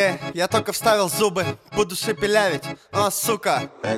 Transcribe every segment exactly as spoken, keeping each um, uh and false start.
Е, я только вставил зубы, буду шепелявить. О, сука.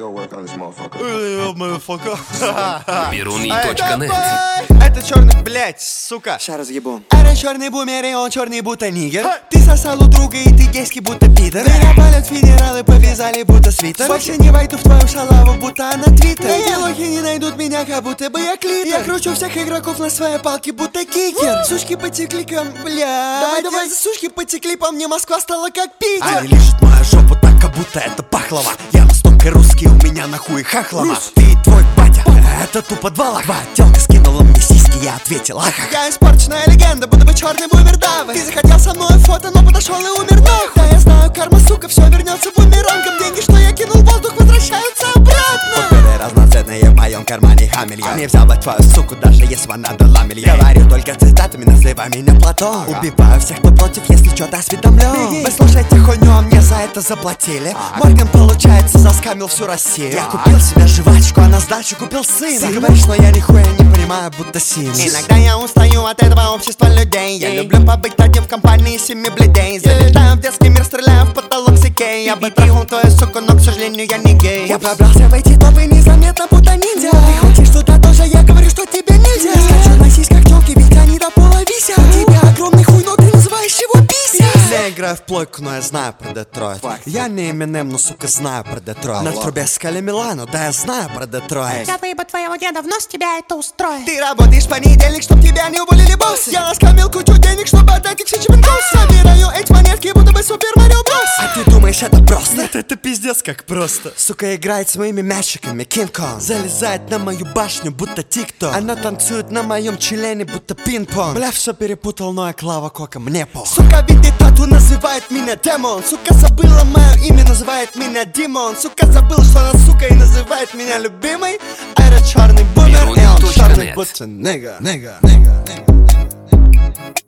Перуний точка нет. Это черный, блять, сука. Ща разъебу. Это черный бумер, и он черный будто нигер. Ты сосал у друга, и ты гейский будто пидор. Меня палят федералы, повязали будто свитер. Больше не войду в твою шалаву, будто она твиттер. Эти лохи не найдут меня, как будто бы я клитор. Я кручу всех игроков на своей палке, будто кикер. Сучки потекли ко мне, блядь. Давай, давай, сучки потекли по мне, Москва стала как Питер. Они лижут мою жопу так, как будто это пахлава. Я настолько русский, у меня нахуй хахлова. Ты и твой батя, это тупо два лоха. Телка скинула мне сиськи, я ответил аха. Я испорченная легенда, будто бы черный бумер давы. Ты захотел со мной фото, но подошел и умер нахуй. Да я знаю, карма, сука, все вернется бумерангом. Деньги, что я кинул в воздух, возвращаются обратно. Купюры разноцветные в моем кармане хамельон. Не взял бы твою суку, даже если она дала миллион. Говорю только цитатами, называй меня Платон. Убиваю всех, кто против, если что-то осведомлен. Вы слушаете хуйню, а мне за это заплатили. Морган, получается, заскамил всю Россию. Я купил себе жвачку, а на сдачу купил сына. Ты говоришь, но я нихуя не понимаю, будто синус. Иногда я устаю от этого общества людей. Я люблю побыть один в компании семи бледей. Залетаю в детский мир, стреляю в потолок с Икеей. Я бы трахнул твою суку, но, к сожалению, я не гей. Я пробрался в эти топы незаметно, будто ниндзя. Ты хочешь что-то тоже, я говорю, что тебе нельзя. Я скачу на сиськах тёлки, ведь они до пола висят. У тебя огромный хуй, но ты называешь его пися. Я играю в плойку, но я знаю про Детройт. Я не Эминем, но, сука, знаю про Детройт. На трубе скали Милану, да я знаю про Детройт. Я выебу твоего деда, в нос тебя это устроит. Ты работаешь в понедельник, чтоб тебя не уволили боссы. Я наскамил кучу денег, чтобы отдать их все чемпионцы. Собираю эти монетки, будто бы Супер Марио Брос. А ты думаешь, это просто? Нет, это пиздец как просто. Сука играет с моими мячиками, Кинг-Конг. Залезает на мою башню, будто тик-ток. Она танцует на моем члене, будто пинг-понг. Бля, все перепутал, но я Клава Кока, мне пох. Сука видит тату, называет меня демон. Сука забыла мое имя, называет меня Димон. Сука забыла, что она сука и называет меня любимой. А это черный бумер, и он черный будто нега, нега, нега, нега.